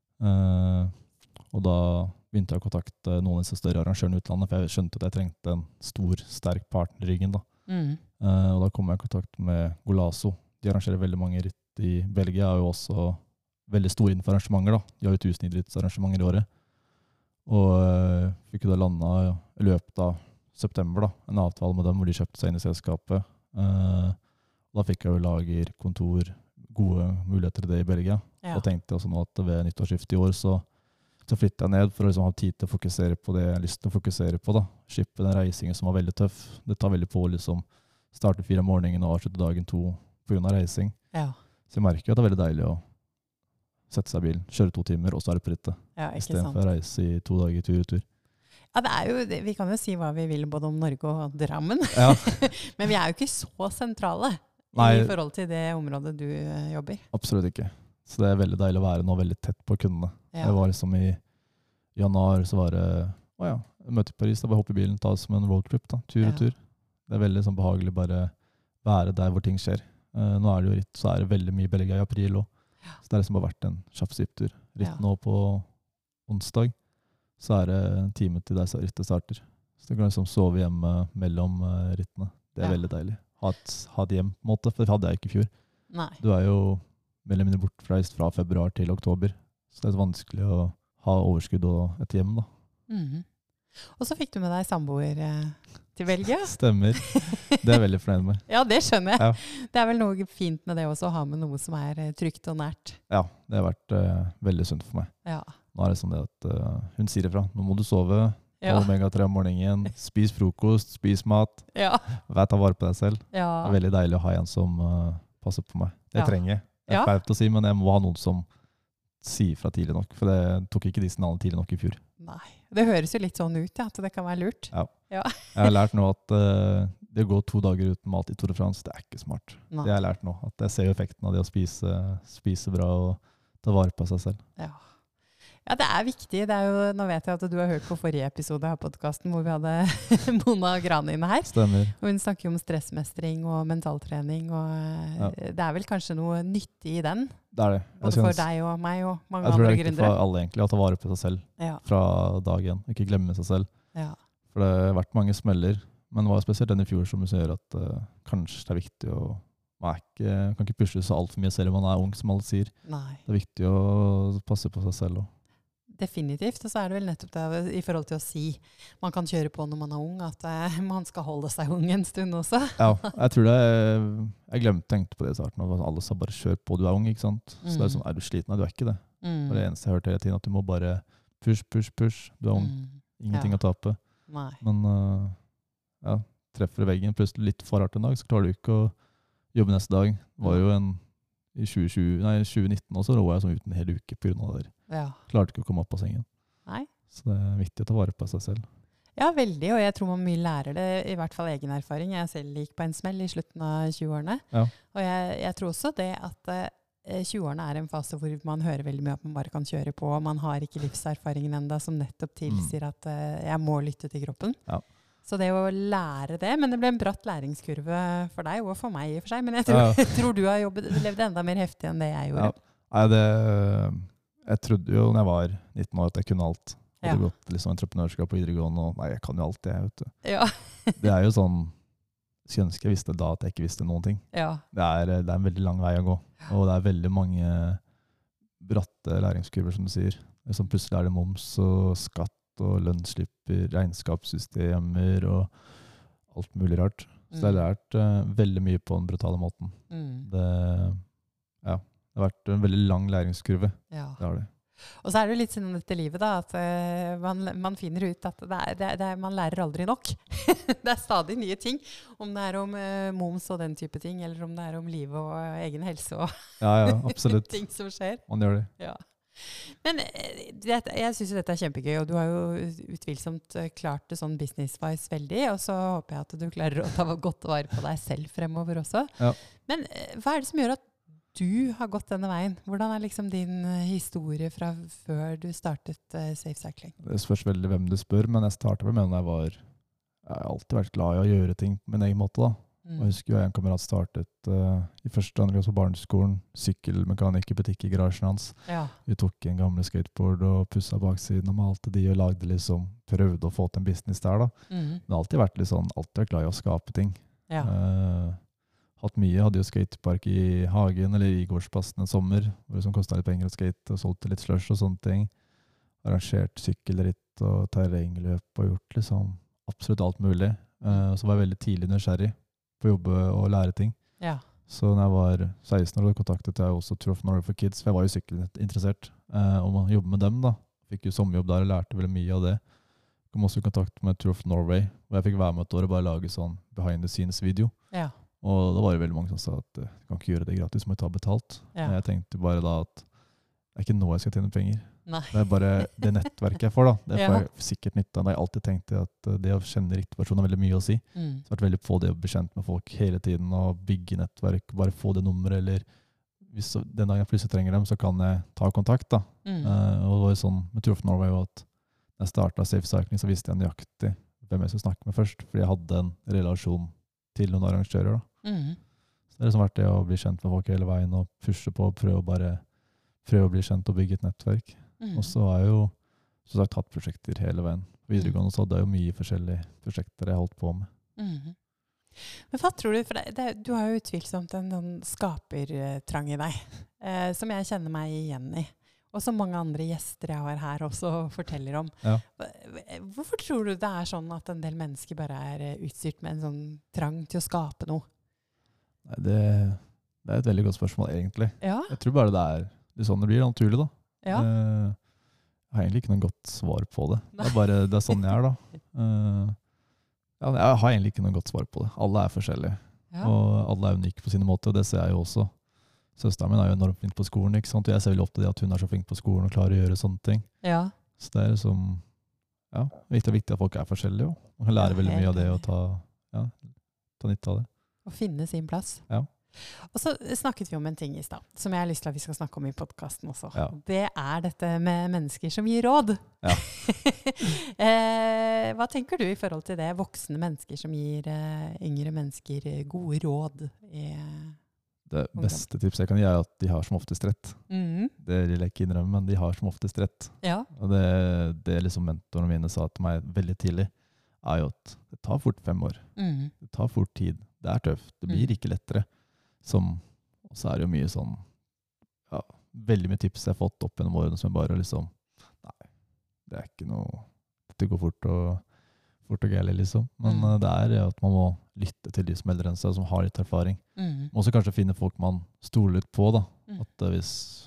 Uh, og da begynte jeg å kontakte noen av disse større arrangørene i utlandet, for jeg skjønte at jeg trengte en stor, sterk partner i ryggen da. Mm. Uh, og da kom jeg i kontakt med Golazo. De arrangerer veldig mange ritt i Belgia, og jo også veldig store innenfor arrangementer da. De har jo tusen idrettsarrangementer i året. Og uh, fikk jo da landet i løpet av september da, en avtale med dem hvor de kjøpte seg inn i selskapet. Uh, da fikk jeg jo lager, kontor, gode muligheter til det i Belgia. Ja. Og tenkte jeg også nå at ved nyttårsskiftet i år så, så flyttet jeg ned for å liksom ha tid til å fokusere på det jeg har lyst til å fokusere på. da. Skippe den reisingen som var veldig tøff. Det tar veldig på å liksom starte fire om morgenen og avslutte dagen to på grunn av reising. Ja. Så jeg merker jo at det er veldig deilig å sette seg i bilen, kjøre to timer, og så er det på rittet. Ja, I ikke stedet sant. for å reise i to dager tur og tur. Ja, det er jo, vi kan jo si hva vi vil både om Norge og Drammen. Ja. Men vi er jo ikke så sentrale Nei. i forhold til det området du eh, jobber. Absolutt ikke. Så det er veldig deilig å være nå veldig tett på kundene. Ja. Jeg var liksom i januar, så var det, å ja, jeg møtte i Paris, da bare hoppe i bilen, ta som en roadtrip da, tur Ja. og tur. Det er veldig sånn behagelig bare være der hvor ting skjer. Uh, nå er det jo ritt, så er det veldig mye Belgia i april også. Ja. Så det er liksom bare vært en kjapp svipptur. Ritt Ja. nå på onsdag, så er det en time til der rittet starter. Så du kan liksom sove hjemme mellom uh, rittene. Det er Ja. veldig deilig. Ha et, ha et hjem på en måte, for det hadde jeg ikke i fjor. Nei. Du er jo mer eller mindre bortreist fra februar til oktober, så det er så vanskelig å ha overskudd og et hjem da. Mhm. Og så fikk du med deg samboer eh, til Belgia. Stemmer. Det er jeg veldig fornøyd med. Ja, det skjønner jeg. Ja. Det er vel noe fint med det også, å ha med noe som er eh, trygt og nært. Ja, det har vært uh, veldig sunt for meg. Ja. Nå er det sånn det at uh, hun sier ifra. Nå må du sove, Ja. ta omega tre om morgenen, spis frokost, spis mat, Ja. vær ta vare på deg selv. Ja. Det er veldig deilig å ha en som uh, passer på meg. Det Ja. trenger jeg. Det er Ja. flaut å si, men jeg må ha noen som sier fra tidlig nok, for det tok ikke de signalene tidlig nok i fjor. Nei. Det høres jo litt sånn ut, ja, at det kan være lurt. Jeg har lært nå at uh, det å gå to dager uten mat i Tour de France, det er ikke smart. Nei. Det har jeg lært nå, at jeg ser jo effekten av det å spise, spise bra og ta vare på seg selv. Ja. Ja, det er viktig. Det er jo, nå vet jeg at du har hørt på forrige episode av podcasten hvor vi hadde Mona Grane inne her. Stemmer. Og hun snakker jo om stressmestring og mentaltrening, og Ja. det er vel kanskje noe nyttig i den, Det er det. Jeg, både synes- for deg og meg og mange jeg tror det andre er viktig gründere. for alle egentlig, å ta vare på seg selv Ja, fra dag én. Ikke glemme seg selv. ja, For det har vært mange smeller, men det var spesielt den i fjor som gjør at uh, kanskje det er viktig å man er ikke, kan ikke pushe så alt for mye selv om man er ung, som alle sier. nei. Det er viktig å passe på seg selv også. Definitivt. Og så er det vel nettopp det i forhold til å si man kan kjøre på når man er ung, at eh, man skal holde seg ung en stund også. Ja, jeg tror det Jeg glemte tenkte på det i starten. At alle sa bare kjør på, du er ung, ikke sant? Så det er sånn, er du sliten? Nei, du er ikke det. Mm. Det er det eneste jeg har hørt hele tiden, at du må bare push, push, push. Du er ung. Mm. Ingenting Ja. å tape. Nei. Men uh, ja, treffer du veggen plutselig litt for hardt en dag, så klarer du ikke å jobbe neste dag. Det var jo en i tjue tjue, nei, tjue nitten også lå jeg sånn uten en hel uke på grunn av det der. Ja. Klarte ikke å komme opp av sengen. Nei. Så det er viktig å ta vare på seg selv. Ja, veldig, og jeg tror man mye lærer det, i hvert fall egen erfaring. Jeg selv gikk på en smell i slutten av tjueårene. Ja. Og jeg, jeg tror også det at eh, tjueårene er en fase hvor man hører veldig mye at man bare kan kjøre på. Man har ikke livserfaringen enda som nettopp tilsier at eh, jeg må lytte til kroppen. Ja. Så det å lære det, men det ble en bratt læringskurve for deg og for meg i og for seg, men jeg tror, Ja. jeg tror du har jobbet, levd enda mer heftig enn det jeg gjorde. Ja. Nei, det, jeg trodde jo når jeg var nitten år at jeg kunne alt. Hadde Ja. gått liksom entreprenørskap på videregående, og nei, jeg kan jo alt det, vet du. Ja. Det er jo sånn, skulle ønske jeg visste da at jeg ikke visste noen ting. Ja. Det er, det er en veldig lang vei å gå, og det er veldig mange bratte læringskurver, som du sier. Liksom plutselig er det moms og skatt og lønnsslipper, regnskapssystemer og alt mulig rart. Så jeg har lært uh, veldig mye på den brutale måten. Mm. Det, ja, det har vært en veldig lang læringskurve. Ja. Det har det. Og så er det jo litt sånn dette livet da, at uh, man, man finner ut at det er, det er, det er, man lærer aldri nok. Det er stadig nye ting, om det er om uh, moms og den type ting, eller om det er om livet og uh, egen helse og Ja, ja, absolutt. ting som skjer. Man gjør det. Ja. Men eh, det, jeg synes jo dette er kjempegøy, og du har jo utvilsomt eh, klart det sånn business-wise veldig, og så håper jeg at du klarer å ta godt vare på deg selv fremover også. Ja. Men eh, hva er det som gjør at du har gått denne veien? Hvordan er liksom din eh, historie fra før du startet eh, Safe Cycling? Det spørs veldig hvem du spør, men jeg startet vel med når jeg var Jeg har alltid vært glad i å gjøre ting på min egen måte, da. Mm. Og jeg husker jo en kamerat startet uh, i første andre klasse på barneskolen, sykkelmekaniker, butikk i garasjen hans. Ja. Vi tok en gamle skateboard og pusset baksiden og malte de og lagde liksom, prøvde å få til en business der da. Mm. Men det har alltid vært litt sånn, alltid vært glad i å skape ting. Ja. Uh, hatt mye, hadde jo skatepark i hagen eller i gårdsplassen en sommer, hvor det som kostet litt penger å skate og solgte litt slush og sånne ting. arrangert sykkelritt og terrengløp og gjort liksom absolutt alt mulig. Uh, så var jeg veldig tidlig nysgjerrig på å jobbe og lære ting. Ja. Så når jeg var seksten år, kontaktet jeg også Tour of Norway for Kids, for jeg var jo sykkelinteressert uh, om å jobbe med dem da. Fikk jo sommerjobb der og lærte veldig mye av det. Kom også i kontakt med Tour of Norway, hvor jeg fikk være med et år og bare lage sånn behind the scenes video. Ja. Og da var det veldig mange som sa at du kan ikke gjøre det gratis, må jeg ta betalt. Ja. Jeg tenkte bare da at det er ikke nå jeg skal tjene penger. Nei. Det er bare det nettverket jeg får da. Det får ja. jeg sikkert nytte av. Jeg har alltid tenkt at det å kjenne riktig person har veldig mye å si. Mm. Så jeg har vært veldig på det å bli kjent med folk hele tiden og bygge nettverk, bare få det nummeret, eller hvis den dagen jeg plutselig trenger dem, så kan jeg ta kontakt da. Mm. Uh, og det var jo sånn med Tour of Norway at når jeg startet Safe Cycling, så visste jeg nøyaktig hvem jeg skulle snakke med først, fordi jeg hadde en relasjon til noen arrangører da. Mm. Så det er liksom vært det å bli kjent med folk hele veien og pushe på og prøve å bare prøve å bli kjent og bygge et nettverk. Mm. Og så har jeg jo så sagt tatt prosjekter hele veien. Videregående så hadde jeg jo mye forskjellige prosjekter jeg holdt på med. Mm. Men hva tror du, for det, det, du har jo utvilsomt en, en skapertrang i deg, eh, som jeg kjenner meg igjen i. Og som mange andre gjester jeg har her også forteller om. Ja. Hvorfor tror du det er sånn at en del mennesker bare er utstyrt med en sånn trang til å skape noe? Nei, det, det er et veldig godt spørsmål, egentlig. Ja. Jeg tror bare det er det er sånn det blir naturlig, da. Ja. Jeg har egentlig ikke noe godt svar på det. Det er bare det er sånn jeg er, da. Ja, jeg har egentlig ikke noe godt svar på det. Alle er forskjellige. Ja. Og alle er unike på sine måter, og det ser jeg jo også. Søsteren min er jo enormt flink på skolen, ikke sant? Og jeg ser veldig ofte det at hun er så flink på skolen og klarer å gjøre sånne ting. Ja. Så det er liksom, ja, det er viktig at folk er forskjellige, jo. Man kan lære ja, veldig mye av det og ta, ja, ta nytte av det. Og finne sin plass. Ja. Og så snakket vi om en ting i sted, som jeg har lyst til at vi skal snakke om i podcasten også. Ja. Det er dette med mennesker som gir råd. Ja. eh, hva tenker du i forhold til det? Voksne mennesker som gir eh, yngre mennesker gode råd i det beste tipset jeg kan gi er at de har som oftest rett. Mm. Det vil jeg ikke innrømme, men de har som oftest rett. Ja. Og det, det liksom mentorene mine sa til meg veldig tidlig, er jo at det tar fort fem år. Mm. Det tar fort tid. Det er tøft. Det blir mm. ikke lettere. Som, og så er det jo mye sånn, ja, veldig mye tips jeg har fått opp gjennom årene som jeg bare liksom, nei, det er ikke noe, det går fort og, fort og gærlig liksom. Men mm. uh, det er at man må lytte til de som er eldre enn seg, som har litt erfaring. Mm. Man må også kanskje finne folk man stoler litt på da. Mm. At uh, hvis,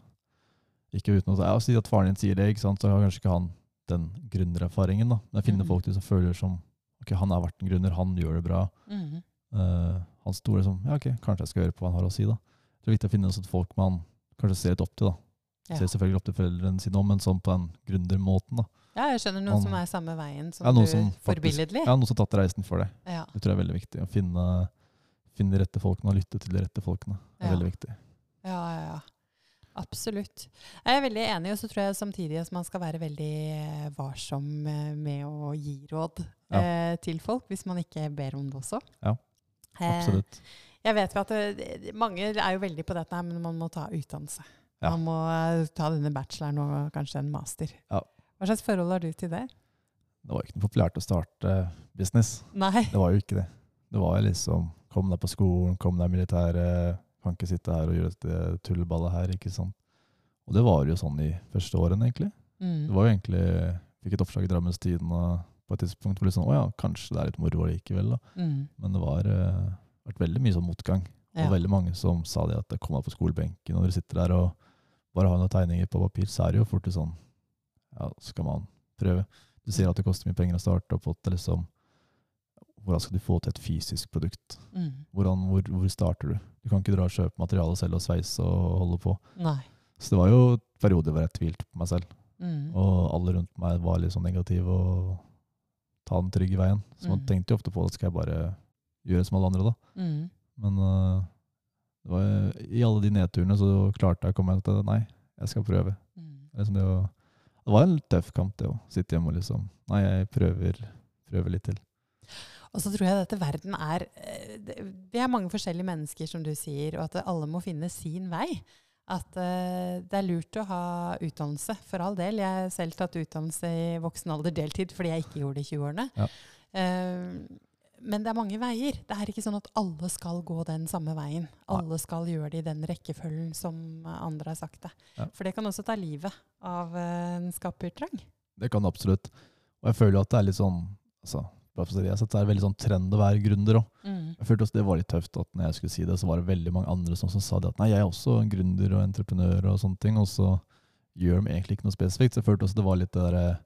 ikke uten å ja, si at faren din sier det, ikke sant, så har kanskje ikke han den grunnererfaringen da. Men jeg finner mm. folk som føler som, ok, han har vært en grunner, han gjør det bra. Mm. Uh, han stoler som, ja ok, kanskje jeg skal høre på hva han har å si da. Det er viktig å finne sånn folk man kanskje ser litt opp til da. Ja. Ser selvfølgelig opp til foreldrene sine om, men sånn på den grunnermåten da. Ja, jeg skjønner noen man, som er samme veien som ja, du som forbilledlig. Ja, noen som har tatt reisen for deg. Ja. Det tror jeg er veldig viktig. Å finne, finne de rette folkene og lytte til de rette folkene. Det er ja. veldig viktig. Ja, ja, ja. Absolutt. Jeg er veldig enig, og så tror jeg samtidig at man skal være veldig varsom med å gi råd ja. eh, til folk, hvis man ikke ber om det også. Ja, absolutt. Eh, jeg vet jo at det, mange er jo veldig på dette, men man må ta utdannelse. Ja. Man må ta denne bacheloren og kanskje en master. Ja. Hva slags forhold har du til det? Det var ikke noe populært å starte business. Nei. Det var jo ikke det. Det var liksom, kom deg på skolen, kom deg militæret, kan ikke sitte her og gjøre et tulleballet her, ikke sant? Og det var jo sånn i første årene, egentlig. Mm. Det var jo egentlig, fikk et oppslag i Drammens Tidende på et tidspunkt hvor det sånn, åja, kanskje det er litt moro likevel da. Mm. Men det var uh, vært veldig mye sånn motgang. Ja. Og veldig mange som sa det at det kom deg på skolebenken, og dere sitter der og bare har noen tegninger på papir, så er det jo fort sånn, ja, skal man prøve. Du sier at det koster mye penger å starte opp, og det liksom, hvordan skal du få til et fysisk produkt? Mm. Hvordan, hvor, hvor starter du? Du kan ikke dra og kjøpe materialet selv og sveise og holde på. Nei. Så det var jo perioder hvor jeg tvilte på meg selv. Mm. Og alle rundt meg var litt sånn negative og ta den trygge veien. Så man mm. tenkte jo ofte på at skal jeg bare gjøre som alle andre da. Mm. Men uh, det var, i alle de nedturene så klarte jeg å komme til nei, jeg skal prøve. Mm. Liksom det, å, det var en tøff kamp det å sitte hjemme og liksom, nei, jeg prøver, prøver litt til. Og så tror jeg at dette verden er, det er mange forskjellige mennesker som du sier, og at alle må finne sin vei. At uh, det er lurt å ha utdannelse for all del. Jeg har selv tatt utdannelse i voksen alder deltid, fordi jeg ikke gjorde det i tjue-årene. Ja. Uh, men det er mange veier. Det er ikke sånn at alle skal gå den samme veien. Alle skal gjøre det i den rekkefølgen som andre har sagt det. Ja. For det kan også ta livet av en skapertrang. Det kan det absolutt. Og jeg føler jo at det er litt sånn, altså, bare for å si det, jeg synes det er veldig sånn trend å være gründer også. Mm. Jeg følte også det var litt tøft at når jeg skulle si det, så var det veldig mange andre som, som sa det at nei, jeg er også en gründer og entreprenør og sånne ting, og så gjør de egentlig ikke noe spesifikt. Så jeg følte også det var litt det der,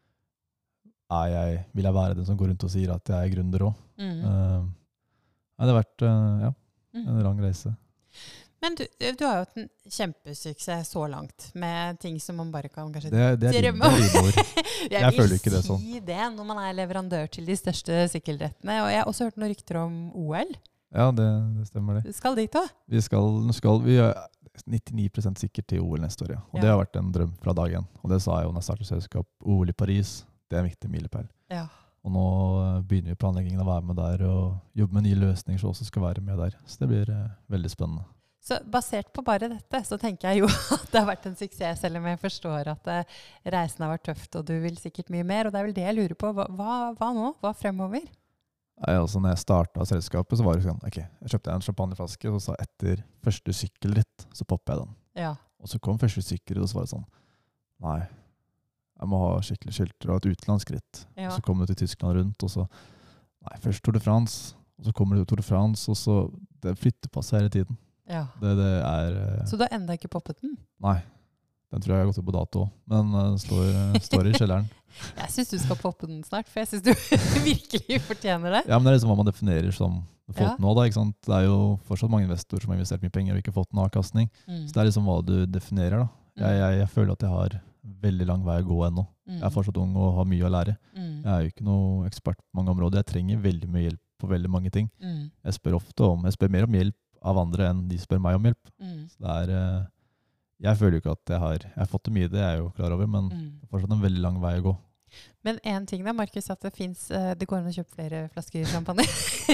er jeg, vil jeg være den som går rundt og sier at jeg er gründer også? Mm. Uh, nei, det har vært uh, ja, en lang reise. Men du, du har jo hatt en kjempesuksess så langt, med ting som man bare kan kanskje det, det er drømme om. Jeg, jeg føler ikke det sånn. Jeg vil si det når man er leverandør til de største sykkelrettene. Og jeg har også hørt noen rykter om O L. Ja, det, det stemmer det. Du skal dit også? Vi skal, skal vi er nittini prosent sikkert til O L neste år, ja. Og Ja. det har vært en drøm fra dag én. Og det sa jeg jo når jeg startet selskap. O L i Paris, det er en viktig milepæl. Ja. Og nå begynner vi planleggingen å være med der, og jobbe med nye løsninger som også skal være med der. Så det blir eh, veldig spennende. Så basert på bare dette, så tenker jeg jo at det har vært en suksess, selv om jeg forstår at eh, reisen har vært tøft, og du vil sikkert mye mer. Og det er vel det jeg lurer på. Hva, hva, hva nå? Hva fremover? Nei, altså når jeg startet selskapet, så var det sånn, ok, jeg kjøpte en champagneflaske, og så sa etter første sykkelritt, så poppet jeg den. Ja. Og så kom første sykkelritt, og så var det sånn, nei, jeg må ha skikkelig skilter og et utenlandskritt. Ja. Og så kom du til Tyskland rundt, og så, nei, først Tour de France, og så kommer du til Tour de France, og så, det flytter på seg hele tiden. Ja. Det, det er... eh, Så du har enda ikke poppet den? Nei, den tror jeg har gått ut på dato, men uh, står, uh, står i kjelleren. Jeg synes du skal poppe den snart, for jeg synes du virkelig fortjener det. Ja, men det er liksom hva man definerer som fått Ja. nå da, ikke sant? Det er jo fortsatt mange investorer som har investert mye penger og ikke fått noen avkastning. Mm. Så det er liksom hva du definerer da. Jeg, jeg, jeg føler at jeg har veldig lang vei å gå ennå. Mm. Jeg er fortsatt ung og har mye å lære. Mm. Jeg er jo ikke noe ekspert på mange områder. Jeg trenger veldig mye hjelp på veldig mange ting. Mm. Jeg spør ofte om, jeg spør mer om hjelp av andre enn de spør meg om hjelp. Mm. Så det er, eh, jeg føler jo ikke at jeg har, jeg har fått det mye, det er jeg jo klar over, men Mm. det er fortsatt en veldig lang vei å gå. Men en ting da, Markus, at det finnes, eh, det går an å kjøpe flere flasker champagne.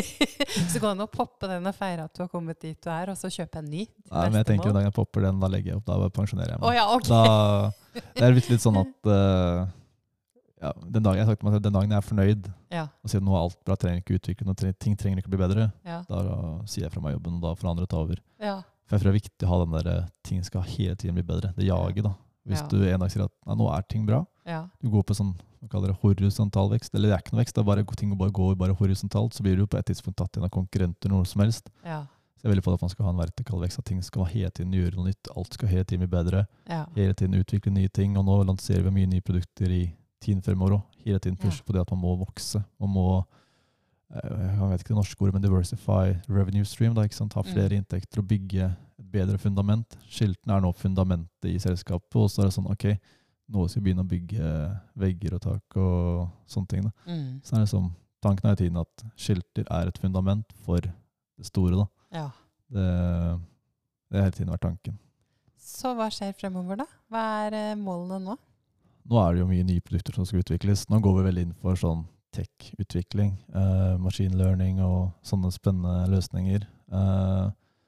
Så går det an å poppe den og feire at du har kommet dit du er, og så kjøpe en ny. til Nei, men jeg neste tenker mål. den dagen jeg popper den, da legger jeg opp, da pensjonerer jeg meg. Å ja, ok. Da, det er litt, litt sånn at uh, ja, den dagen jeg har sagt til meg selv, den dagen jeg er fornøyd Ja, og sier at nå er alt bra, trenger ikke utvikle noe, tre- ting trenger ikke bli bedre, ja, da, da sier jeg fra meg jobben, og da får andre ta over. ja. For jeg tror det er viktig å ha den der eh, ting skal hele tiden bli bedre. Det jager da. Hvis Ja. du en dag sier at nei, nå er ting bra, ja. du går på sånn, man kaller det horisontal vekst, eller det er ikke noe vekst, det er bare ting å bare gå bare horisontalt, så blir du på et tidspunkt tatt inn av konkurrenter noe som helst. Ja, Så jeg er veldig på at man skal ha en vertikal vekst, at ting skal hele tiden gjøre noe nytt, alt skal hele tiden bli bedre, ja. hele tiden utvikle nye ting, og nå lanserer vi mye nye produkter i tiden fremover også. Hele tiden pushe på det at man må vokse, man må, eh, jeg vet ikke det norske ordet, men diversify revenue stream, da, ikke sant? Ha flere Mm. inntekter og bygge et bedre fundament. Skilten er nå fundamentet i selskapet, og så er det sånn, ok, nå skal vi begynne å bygge vegger og tak og sånne ting da. Mm. Så er det sånn, tanken er i tiden at skilter er et fundament for det store da. Ja. Det, det har hele tiden vært tanken. Så hva skjer fremover da? Hva er eh, målene nå? Nå er det jo mye nye produkter som skal utvikles. Nå går vi veldig inn for sånn tech-utvikling, eh, machine learning og sånne spennende løsninger. Eh,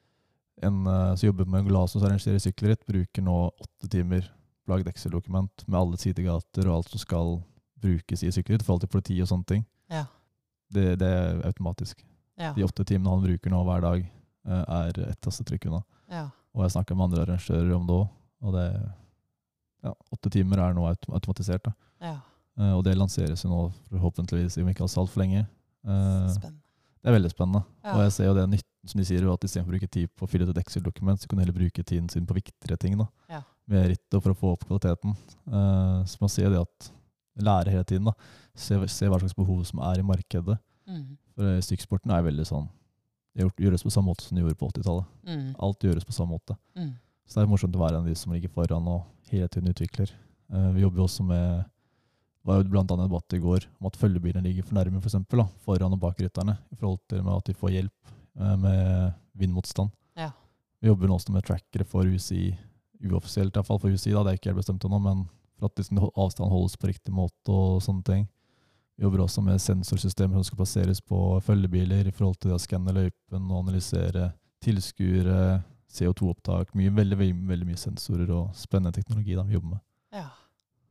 en eh, som jobber med Glasos og arrangerer sykkelritt bruker nå åtte timer på å lage et Excel-dokument med alle sidegater og alt som skal brukes i sykkelritt, i forhold til politi og sånne ting. Ja. Det, det er automatisk. Ja. De åtte timene han bruker nå hver dag eh, er et tastetrykk unna. Ja. Og jeg snakker med andre arrangører om det også, og det, ja, åtte timer er nå autom- automatisert da. Ja. Eh, og det lanseres jo nå forhåpentligvis om ikke alt for lenge. Eh, Spennende. det er veldig spennende. Ja. Og jeg ser jo det nytten som de sier, jo at i stedet for å bruke tid på å fylle ut et Excel-dokument, så kan du heller bruke tiden sin på viktigere ting da. Ja. Med ritt og for å få opp kvaliteten. Eh, så man ser det at lære hele tiden da. Se, se hva slags behov som er i markedet. Mm. For eh, sykkelsporten er veldig sånn, det gjør- gjøres på samme måte som det gjorde på åttitallet. Mm. Alt gjøres på samme måte. Mm. Så det er morsomt å være en av de som ligger foran og hele tiden utvikler. Eh, vi jobber jo også med, det var jo blant annet en debatt i går om at følgebilene ligger for nærme for eksempel, da, foran og bak rytterne, i forhold til med at de får hjelp eh, med vindmotstand. Ja. Vi jobber nå også med trackere for U C I, uoffisielt i hvert fall for U C I, da, det er ikke helt bestemt ennå, men for at liksom, avstand holdes på riktig måte og sånne ting. Vi jobber også med sensorsystemer som skal plasseres på følgebiler i forhold til det å skanne løypen og analysere tilskuere, C O to opptak, mye, veldig, veldig, veldig mye sensorer og spennende teknologi da vi jobber med. Ja.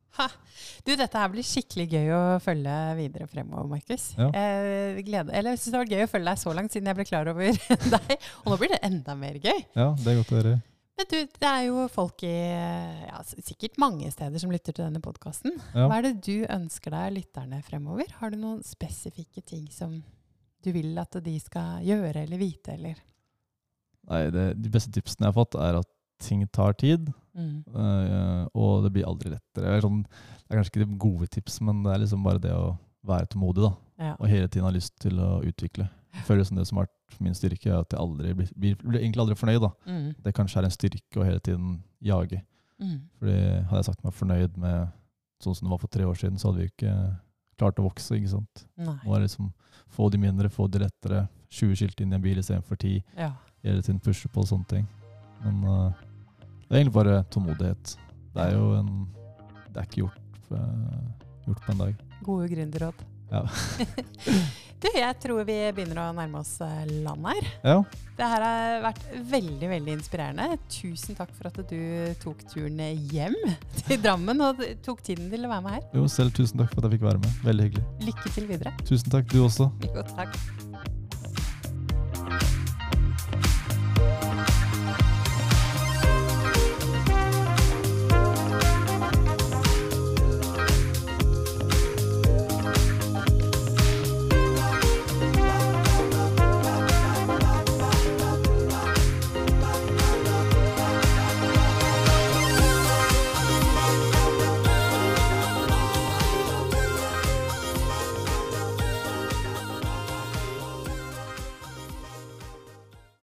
Ha. Du, dette her blir skikkelig gøy å følge videre fremover, Markus. Ja. Jeg, gleder, eller, jeg synes det var gøy å følge deg så langt siden jeg ble klar over deg. Og nå blir det enda mer gøy. Ja, det er godt å høre. Men du, det er jo folk i ja, sikkert mange steder som lytter til denne podcasten. Ja. Hva er det du ønsker deg lytterne fremover? Har du noen spesifikke ting som du vil at de skal gjøre eller vite, eller? Nei, det, de beste tipsene jeg har fått er at ting tar tid, Mm. uh, og det blir aldri lettere. Det er, sånn, det er kanskje ikke de gode tips, men det er liksom bare det å være tålmodig, da. Ja. Og hele tiden ha lyst til å utvikle. Jeg føler som det som har vært min styrke, er at jeg aldri blir, blir, blir egentlig aldri fornøyd, da. Mm. Det kanskje er en styrke å hele tiden jage. Mm. Fordi hadde jeg sagt meg fornøyd med sånn som det var for tre år siden, så hadde vi ikke klart å vokse, ikke sant? Nei. Nå er det liksom, få de mindre, få de lettere, tjue skilt inn i en bil i stedet for ti, Ja. hele tiden pushe på og sånne ting. Men uh, det er egentlig bare tålmodighet. Det er jo en, det er ikke gjort, uh, gjort på en dag. Gode gründerråd. Ja. Du, jeg tror vi begynner å nærme oss eh, land her. Ja, Det her har vært veldig, veldig inspirerende. Tusen takk for at du tok turen hjem til Drammen og tok tiden til å være med her. jo, selv tusen takk for at jeg fikk være med. Veldig hyggelig. Lykke til videre. Tusen takk, du også. Jo, takk.